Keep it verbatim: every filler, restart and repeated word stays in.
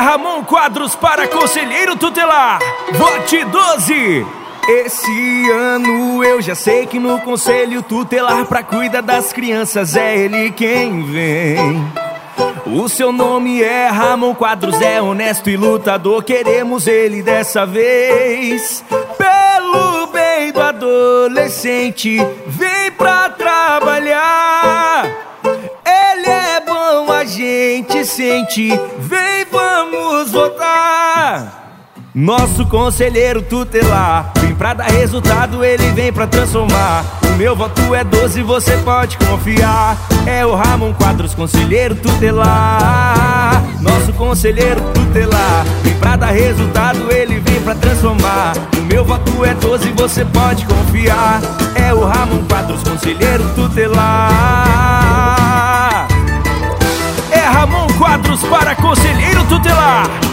Ramon Quadros para conselheiro tutelar. Vote doze. Esse ano eu já sei que no conselho tutelar pra cuidar das crianças é ele quem vem. O seu nome é Ramon Quadros, é honesto e lutador, queremos ele dessa vez. Pelo bem do adolescente, vem pra trabalhar. Ele é bom, a gente sente, vem, vamos votar. Nosso conselheiro tutelar, vem pra dar resultado, ele vem pra transformar. O meu voto é doze, você pode confiar. É o Ramon Quadros, conselheiro tutelar. Nosso conselheiro tutelar, vem pra dar resultado, ele vem pra transformar. O meu voto é doze, você pode confiar. É o Ramon Quadros, conselheiro tutelar. É Ramon Quadros para conselheiro tutelar.